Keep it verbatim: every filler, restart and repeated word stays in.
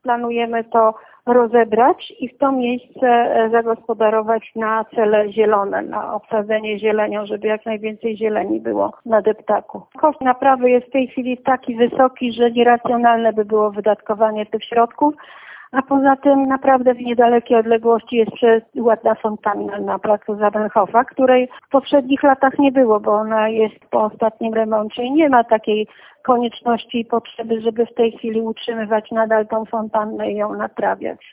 planujemy to rozebrać i w to miejsce zagospodarować na cele zielone, na obsadzenie zielenią, żeby jak najwięcej zieleni było na deptaku. Koszt naprawy jest w tej chwili taki wysoki, że nieracjonalne by było wydatkowanie tych środków. A poza tym naprawdę w niedalekiej odległości jest ładna fontanna na placu Zamenhofa, której w poprzednich latach nie było, bo ona jest po ostatnim remoncie i nie ma takiej konieczności i potrzeby, żeby w tej chwili utrzymywać nadal tą fontannę i ją naprawiać.